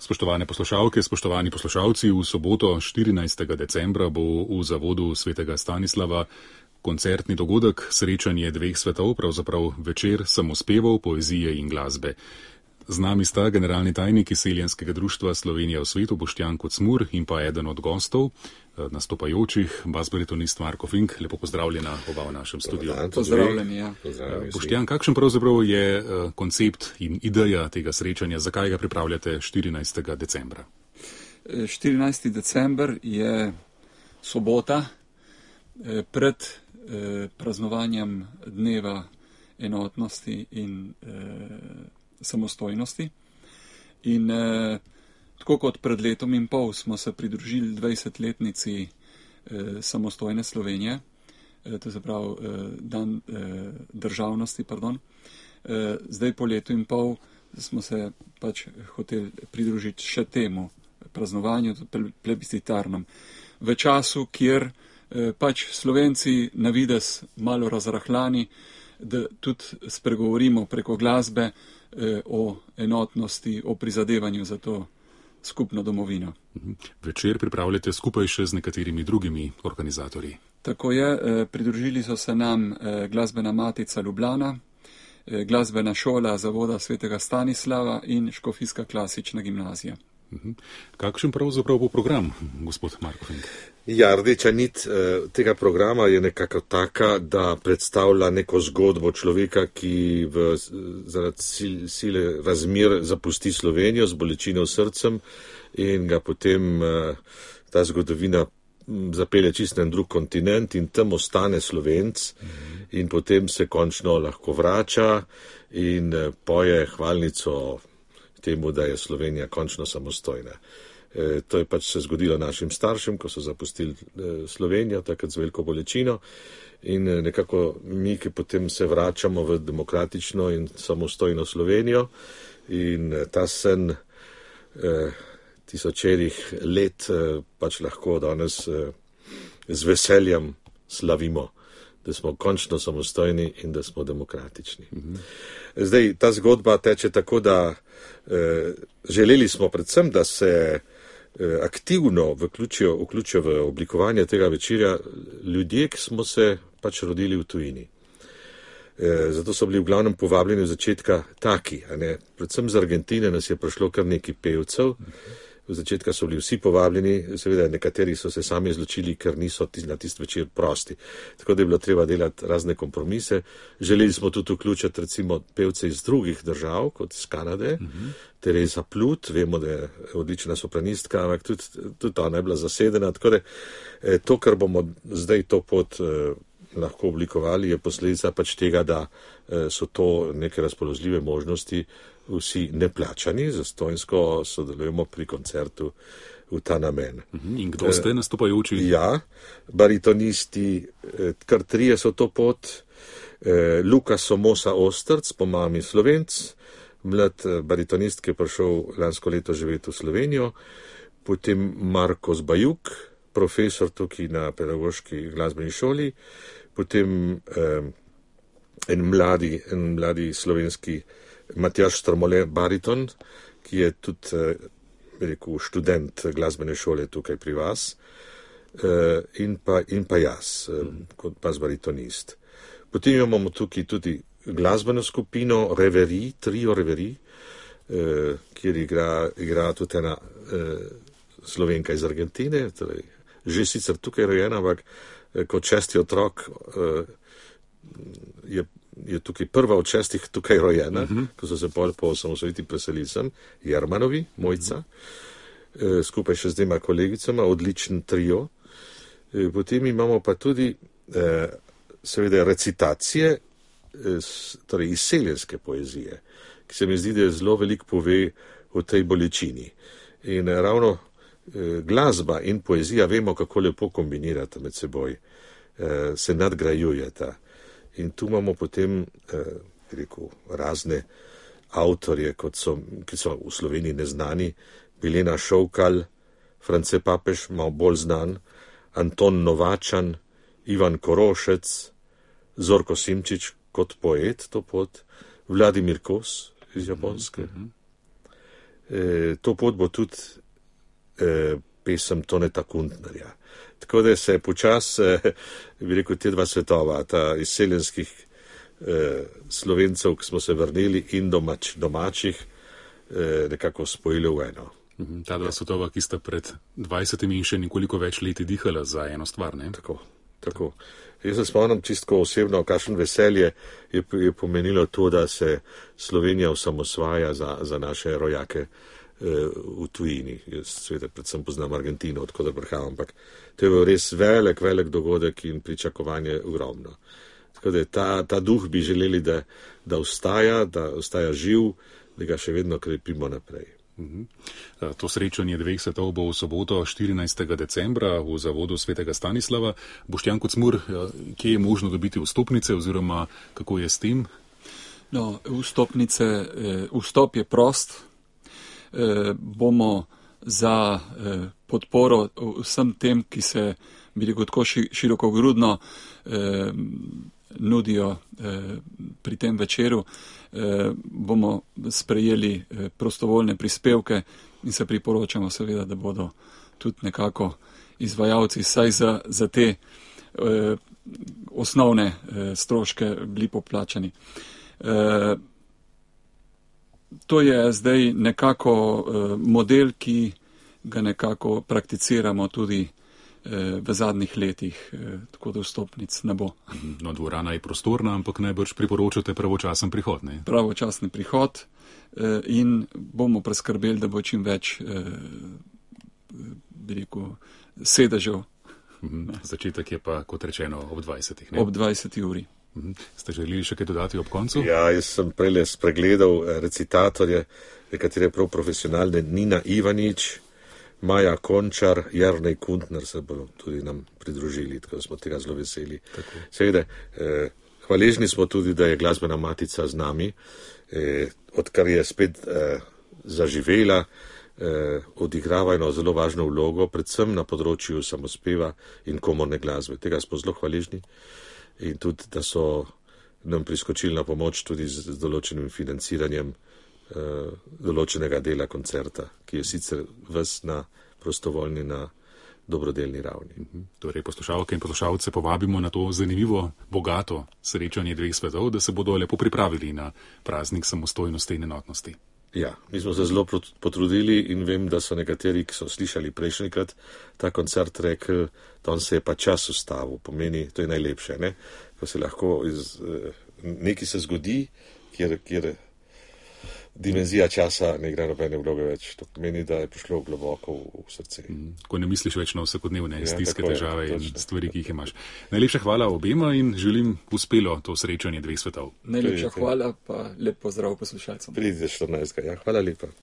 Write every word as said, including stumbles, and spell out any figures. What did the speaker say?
Spoštovane poslušalke, spoštovani poslušalci, v soboto štirinajstega decembra bo v zavodu svetega Stanislava koncertni dogodek, srečanje dveh svetov, pravzaprav večer samospevov, poezije in glasbe. Z nami sta generalni tajnik Izseljenskega društva Slovenija v svetu Boštjan Kocmur in pa eden od gostov, nastopajočih, basbaritonist Marko Fink. Lepo pozdravljena oba v našem studiu. Pozdravljeni, ja. Boštjan, kakšen pravzaprav je koncept in ideja tega srečanja, zakaj ga pripravljate štirinajstega decembra? štirinajsti december je sobota pred praznovanjem dneva enotnosti in samostojnosti. In eh, tako kot pred letom in pol smo se pridružili dvajsetletnici eh, samostojne Slovenije, eh, to je prav eh, dan eh, državnosti, pardon. Eh, zdaj po letu in pol smo se pač hoteli pridružiti še temu praznovanju, plebiscitarnem, v času, kjer eh, pač Slovenci na vides malo razrahljani, da tudi spregovorimo preko glasbe o enotnosti, o prizadevanju za to skupno domovino. Večer pripravljate skupaj še z nekaterimi drugimi organizatorji. Tako je, pridružili so se nam Glasbena matica Ljubljana, Glasbena šola Zavoda svetega Stanislava in Škofijska klasična gimnazija. Kakšen pravzaprav bo program, gospod Marko Fink? Ja, rdeča nit tega programa je nekako taka, da predstavlja neko zgodbo človeka, ki v, zaradi sile razmer zapusti Slovenijo z bolečino v srcem in ga potem ta zgodovina zapelje čisto na drug kontinent in tam ostane Slovenc in potem se končno lahko vrača in poje hvalnico temu, da je Slovenija končno samostojna. E, to je pač se zgodilo našim staršem, ko so zapustili e, Slovenijo, takrat z veliko bolečino in e, nekako mi, ki potem se vračamo v demokratično in samostojno Slovenijo in e, ta sen e, tisočerih let e, pač lahko danes e, z veseljem slavimo, da smo končno samostojni in da smo demokratični. Mhm. Zdaj, ta zgodba teče tako, da eh, želeli smo predvsem, da se eh, aktivno vključijo, vključijo v oblikovanje tega večerja ljudje, ki smo se pač rodili v tujini. Eh, zato so bili v glavnem povabljeni v začetka taki, a ne? Predvsem z Argentine nas je prišlo kar nekaj pevcev. V začetka so bili vsi povabljeni, seveda nekateri so se sami izločili, ker niso na tisti večer prosti. Tako da je bilo treba delati razne kompromise. Želeli smo tudi vključiti recimo pevce iz drugih držav, kot iz Kanade, uh-huh. Tereza Plut, vemo, da je odlična sopranistka, ampak tudi, tudi ona je bila zasedena. Tako da to, kar bomo zdaj to pot eh, lahko oblikovali, je posledica pač tega, da eh, so to neke razpoložljive možnosti, vsi neplačani, zastonjsko sodelujemo pri koncertu v ta namen. In kdo ste nastopajoči? Ja, baritonisti, kar trije so to pot, Luka Somosa Ostrc, po mami Slovenc, mlad baritonist, ki je prišel lansko leto živeti v Slovenijo, potem Marko Zbajuk, profesor tukaj na pedagoški glasbeni šoli, potem eh, en mladi, en mladi slovenski Matjaž Strmole, bariton, ki je tudi, bi rekel, študent glasbene šole tukaj pri vas, in pa, in pa jaz, kot bas-baritonist. Potem imamo tukaj tudi glasbeno skupino Reverie, trio Reverie, kjer igra, igra tudi ena Slovenka iz Argentine, torej že sicer tukaj rojena, ampak kot šesti otrok je je tukaj prva od šestih tukaj rojena, uh-huh. Ko so se pol po osamosvojitvi preselili sem, Jermanovi, Mojca, uh-huh. e, skupaj še z dvema kolegicama, odličen trio. E, potem imamo pa tudi e, seveda recitacije, e, torej izseljenske poezije, ki se mi zdi, da zelo veliko pove o tej bolečini. In ravno e, glasba in poezija vemo, kako lepo kombinirata med seboj, e, se nadgrajujeta. In tu imamo potem, eh, rekel, razne avtorje, kot so, ki so v Sloveniji neznani, Milena Šovkal, France Papež, malo bolj znan, Anton Novačan, Ivan Korošec, Zorko Simčič kot poet, to pot, Vladimir Kos iz Japonske. eh, to pot bo tudi eh, pesem Toneta Kuntnerja. Tako da se počas, eh, bi rekel, te dva svetova, ta izseljenskih eh, Slovencev, ki smo se vrnili, in domač, domačih, eh, nekako spojili v eno. Ta dva svetova, ki sta pred dvajsetimi in še nekoliko več leti dihala za eno stvar, ne? Tako, tako. Jaz se spomnim čisto osebno, kakšen veselje je, je pomenilo to, da se Slovenija osamosvaja za, za naše rojake eh, v tujini. Jaz svete predvsem poznam Argentino, odkud prihajam, ampak to je bil res velik, velik dogodek in pričakovanje ogromno. Tako da ta, ta duh bi želeli, da, da ostaja, da ostaja živ, da ga še vedno krepimo naprej. To srečanje dveh svetov bo v soboto štirinajstega decembra v zavodu Svetega Stanislava. Boštjan Kocmur, kje je možno dobiti vstopnice oziroma kako je s tem? No, vstopnice, vstop je prost. Bomo za podporo vsem tem, ki se bi rekel tako širokogrudno nudijo pri tem večeru, bomo sprejeli prostovoljne prispevke in se priporočamo seveda, da bodo tudi nekako izvajalci saj za, za te eh, osnovne eh, stroške bili poplačani. Eh, to je zdaj nekako eh, model, ki ga nekako prakticiramo tudi v zadnjih letih, tako da vstopnic ne bo. No, dvorana je prostorna, ampak najbrž priporočate pravočasen prihod, ne? Pravočasni prihod in bomo preskrbeli, da bo čim več, bi rekel, sedežev. Začetek je pa, kot rečeno, ob dvajsetih, ne? Ob dvajseti uri. Ste želeli še kaj dodati ob koncu? Ja, jaz sem prejle spregledal recitatorje, nekatere prav profesionalne, Nina Ivanič, Maja Končar, Jernej Kuntner se bodo tudi nam pridružili, tako da smo tega zelo veseli. Seveda, eh, hvaležni smo tudi, da je glasbena matica z nami, eh, odkar je spet eh, zaživela, eh, odigrava eno zelo važno vlogo, predvsem na področju samospeva in komorne glasbe. Tega smo zelo hvaležni in tudi, da so nam priskočili na pomoč tudi z, z določenim financiranjem določenega dela koncerta, ki je sicer ves na prostovoljni, na dobrodelni ravni. Torej, poslušalke in poslušalce povabimo na to zanimivo, bogato srečanje dveh svetov, da se bodo lepo pripravili na praznik samostojnosti in enotnosti. Ja, mi smo se zelo potrudili in vem, da so nekateri, ki so slišali prejšnjikrat ta koncert, rekli, da on se je pa čas ustavil, pomeni, to je najlepše, ne? Ko se lahko iz, nekaj se zgodi, kjer, kjer dimenzija časa ne igra nobene vloge več. To pomeni, da je prišlo globoko v, v srce. Mm, ko ne misliš več na vsakodnevne ja, stiske, težave je, in stvari, ki jih imaš. Najlepša hvala obema in želim uspelo to srečanje dveh svetov. Najlepša hvala, pa lep pozdrav poslušalcem. Pridite štirinajstega Ja, hvala lepa.